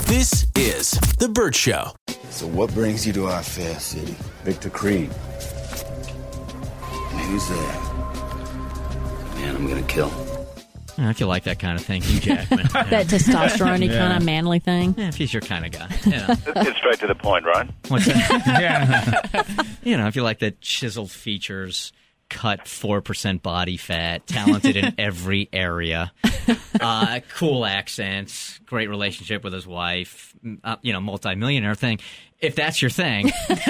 This is The Burt Show. So what brings you to our fair city? Victor Creed. And who's there? Man, I'm gonna kill. If you like that kind of thing, Hugh Jackman. That testosterone-y kind of manly thing. Yeah, if he's your kind of guy. You know. It's straight to the point, right? What's that? You know, if you like the chiseled features, cut 4% body fat, talented in every area, cool accents, great relationship with his wife, multi-millionaire thing. If that's your thing,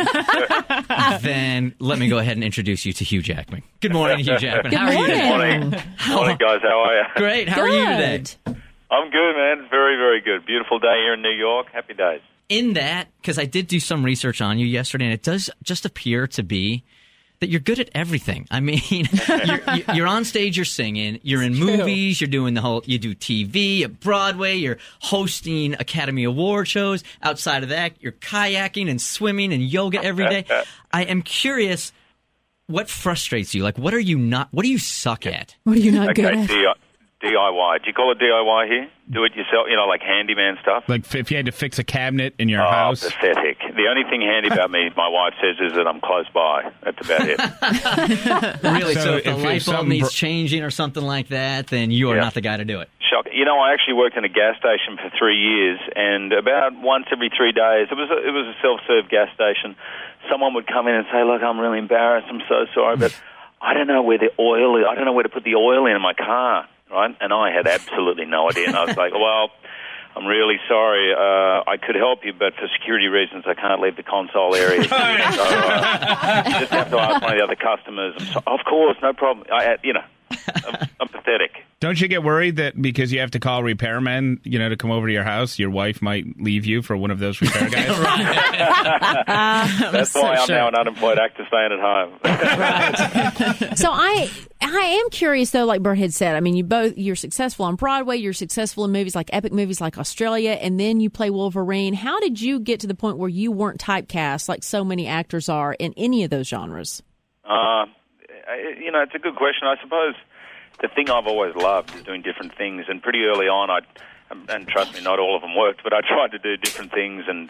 then let me go ahead and introduce you to Hugh Jackman. Good morning, Hugh Jackman. Good How are you today? Morning, guys. How are you? Great. How are you today? I'm good, man. Very, very good. Beautiful day here in New York. Happy days. In that, because I did do some research on you yesterday, and it does just appear to be that you're good at everything. I mean, you're on stage, you're singing, you're in movies, you're doing you do TV at Broadway, you're hosting Academy Award shows. Outside of that, you're kayaking and swimming and yoga every day. I am curious, what frustrates you? Like, what do you suck at? What are you not good at? DIY. Do you call it DIY here? Do it yourself, like handyman stuff? Like if you had to fix a cabinet in your house? Pathetic. The only thing handy about me, my wife says, is that I'm close by. That's about it. Really? So if the light bulb needs changing or something like that, then you are not the guy to do it. Shock. I actually worked in a gas station for 3 years, and about once every 3 days, it was a self-serve gas station, someone would come in and say, look, I'm really embarrassed, I'm so sorry, but I don't know where the oil is. I don't know where to put the oil in my car. Right? And I had absolutely no idea. And I was like, well, I'm really sorry. I could help you, but for security reasons, I can't leave the console area. So you just have to ask one of the other customers. Of course, no problem. I'm pathetic. Don't you get worried that because you have to call repairmen, to come over to your house, your wife might leave you for one of those repair guys? That's why I'm now an unemployed actor staying at home. Right. So I am curious, though, like Burt had said, I mean, you're successful on Broadway, you're successful in movies like epic movies like Australia, and then you play Wolverine. How did you get to the point where you weren't typecast like so many actors are in any of those genres? It's a good question. I suppose the thing I've always loved is doing different things, and pretty early on, and trust me, not all of them worked, but I tried to do different things, and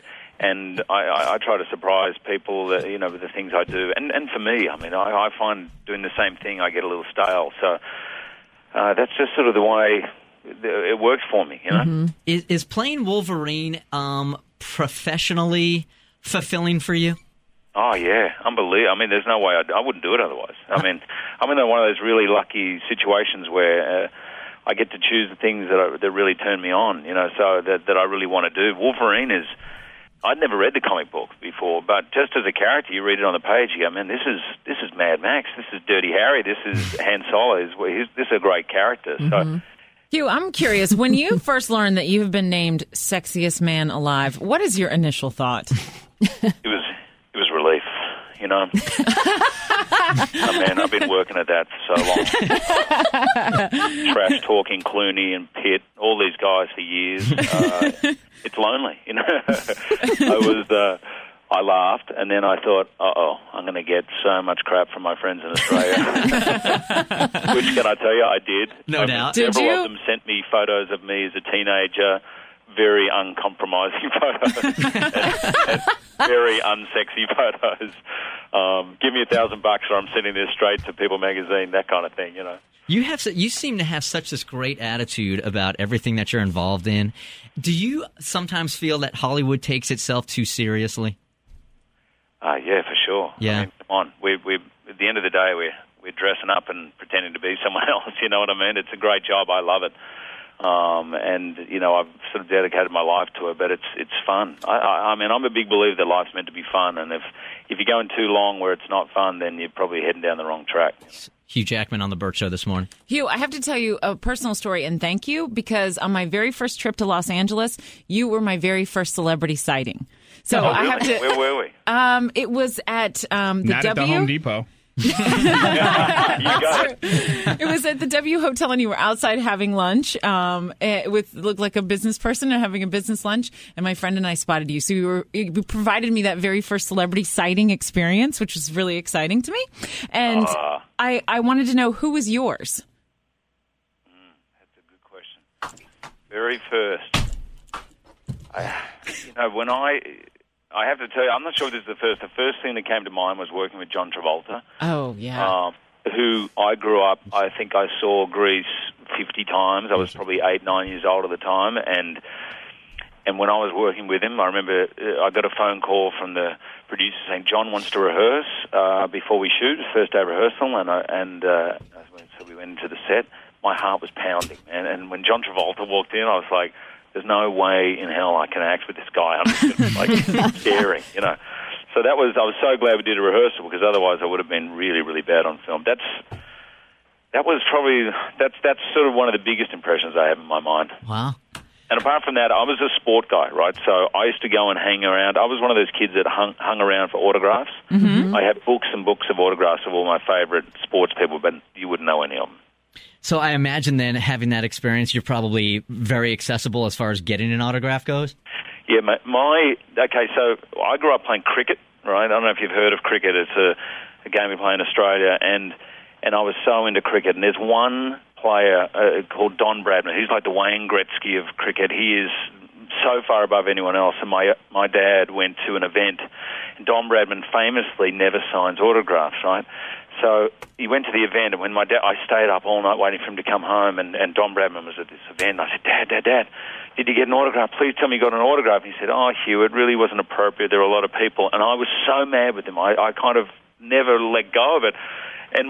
I try to surprise people, with the things I do. And for me, I mean, I find doing the same thing, I get a little stale. So that's just sort of the way it works for me, Mm-hmm. Is playing Wolverine professionally fulfilling for you? Oh, yeah, unbelievable. I mean, there's no way I wouldn't do it otherwise. I mean, I'm in one of those really lucky situations where I get to choose the things that really turn me on, so that I really want to do. Wolverine is, I'd never read the comic book before, but just as a character, you read it on the page, you go, man, this is Mad Max, this is Dirty Harry, this is Han Solo, this is a great character. Mm-hmm. So. Hugh, I'm curious, when you first learned that you have been named Sexiest Man Alive, what is your initial thought? It was relief, Oh, man, I've been working at that for so long. Trash talking Clooney and Pitt, all these guys for years. It's lonely, I laughed, and then I thought, I'm going to get so much crap from my friends in Australia. Which, can I tell you, I did. No doubt. Several of them sent me photos of me as a teenager, very uncompromising photos, and very unsexy photos. Give me $1,000 or I'm sending this straight to People magazine, that kind of thing, You seem to have such this great attitude about everything that you're involved in. Do you sometimes feel that Hollywood takes itself too seriously? Yeah, for sure. Yeah. I mean, come on. We at the end of the day, we're dressing up and pretending to be someone else. You know what I mean? It's a great job. I love it. And I've sort of dedicated my life to it, but it's fun. I mean, I'm a big believer that life's meant to be fun, and if you're going too long where it's not fun, then you're probably heading down the wrong track. Hugh Jackman on The Burt Show this morning. Hugh, I have to tell you a personal story, and thank you, because on my very first trip to Los Angeles, you were my very first celebrity sighting. So really? I have to. Where were we? It was at the Not at the Home Depot. You got it. It was at the W Hotel, and you were outside having lunch looked like a business person and having a business lunch, and my friend and I spotted you. So you provided me that very first celebrity sighting experience, which was really exciting to me. And I wanted to know, who was yours? That's a good question. Very first. No, when I have to tell you, I'm not sure if this is the first. The first thing that came to mind was working with John Travolta. Oh, yeah. Who I grew up, I think I saw Grease 50 times. I was probably 8, 9 years old at the time. And when I was working with him, I remember I got a phone call from the producer saying, John wants to rehearse before we shoot, first day of rehearsal. So we went into the set. My heart was pounding. And when John Travolta walked in, I was like, there's no way in hell I can act with this guy. I'm just like staring, you know. So I was so glad we did a rehearsal, because otherwise I would have been really, really bad on film. That's sort of one of the biggest impressions I have in my mind. Wow. And apart from that, I was a sport guy, right? So I used to go and hang around. I was one of those kids that hung around for autographs. Mm-hmm. I had books and books of autographs of all my favorite sports people, but you wouldn't know any of them. So I imagine then, having that experience, you're probably very accessible as far as getting an autograph goes? Yeah, okay, so I grew up playing cricket, right? I don't know if you've heard of cricket. It's a game we play in Australia, and I was so into cricket. And there's one player called Don Bradman. He's like the Wayne Gretzky of cricket. He is so far above anyone else. And my dad went to an event, and Don Bradman famously never signs autographs, right? So he went to the event, and when I stayed up all night waiting for him to come home, and Don Bradman was at this event. I said, Dad, did you get an autograph? Please tell me you got an autograph. And he said, oh, Hugh, it really wasn't appropriate. There were a lot of people. And I was so mad with him. I kind of never let go of it. And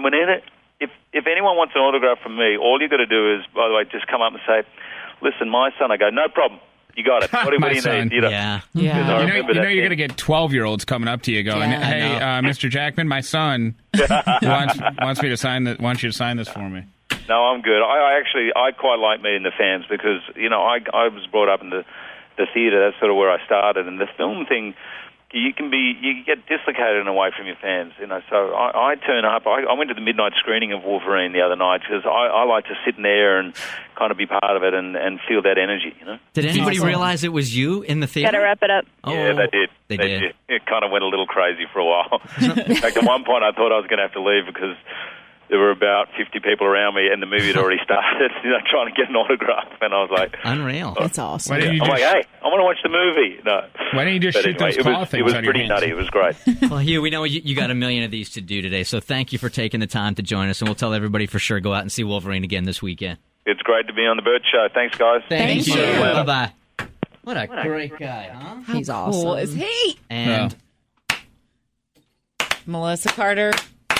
if anyone wants an autograph from me, all you got to do is, by the way, just come up and say, listen, my son. I go, no problem. You got it. What do you need? You know? Yeah. You know you're going to get 12-year-olds coming up to you going, hey, Mr. Jackman, my son wants me to sign that. Wants you to sign this for me. No, I'm good. I quite like meeting the fans, because, you know, I was brought up in the theater. That's sort of where I started. And the film thing, you get dislocated in a way from your fans, you know. So I turn up. I went to the midnight screening of Wolverine the other night, because I like to sit in there and kind of be part of it and feel that energy, you know. Did anybody realize it was you in the theater? Gotta wrap it up. Oh, yeah, they did. They did. It kind of went a little crazy for a while. In fact, at one point I thought I was going to have to leave, because there were about 50 people around me, and the movie had already started, you know, trying to get an autograph. And I was like... Unreal. That's awesome. I'm like, hey, I want to watch the movie. No. Why don't you just shoot those claw things? It was out of your pretty hands? nutty. It was great. Well, Hugh, we know you got a million of these to do today, so thank you for taking the time to join us, and we'll tell everybody for sure, go out and see Wolverine again this weekend. It's great to be on the Burt Show. Thanks, guys. Thank you. you. Bye-bye. What a great guy, huh? He's How awesome. cool is he? And... Melissa Carter.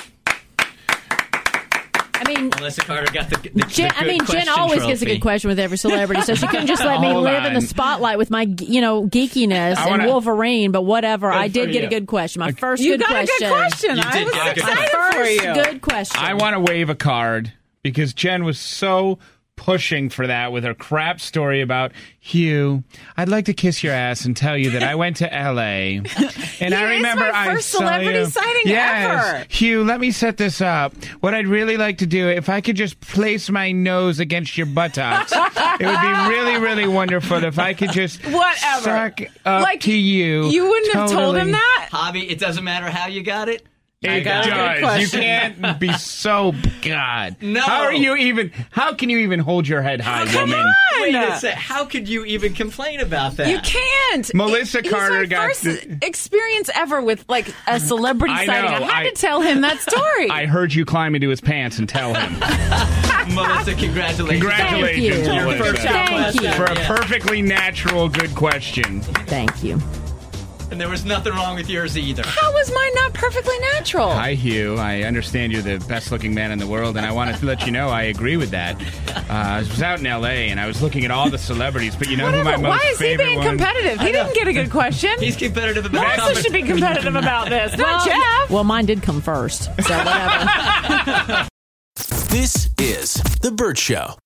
I mean, Melissa Carter got the Jen always gets a good question with every celebrity, so she couldn't just let me Hold live in the on. spotlight with my, geekiness and Wolverine, but whatever. I did get a good question. My first You good got question. a good question. You I did was get a good excited First for you. good question. I want to wave a card, because Jen was so pushing for that with her crap story about, Hugh, I'd like to kiss your ass and tell you that I went to L.A. and I remember it's my first I saw celebrity you. sighting yes. ever. Hugh, let me set this up. What I'd really like to do, if I could just place my nose against your buttocks, it would be really, really wonderful if I could just Whatever. suck up to you. You wouldn't have told him totally. that? Hobby, it doesn't matter how you got it. It got a good does. You question. can't be so God. No. How can you even hold your head high, woman? Wait a sec. How could you even complain about that? You can't. Melissa Carter He's my got first experience ever with like a celebrity I sighting. know. I had to tell him that story. I heard you climb into his pants and tell him. Melissa, congratulations. Congratulations, Thank you. Melissa. Thank you. For a perfectly natural, good question. Thank you. And there was nothing wrong with yours either. How was mine not perfectly natural? Hi, Hugh. I understand you're the best-looking man in the world, and I wanted to let you know I agree with that. I was out in L.A., and I was looking at all the celebrities, but you know who my Whatever. most Why is he favorite being one? competitive? He didn't get a good question. He's competitive about Melissa should be competitive about this, not Jeff. Well, mine did come first, so whatever. This is The Burt Show.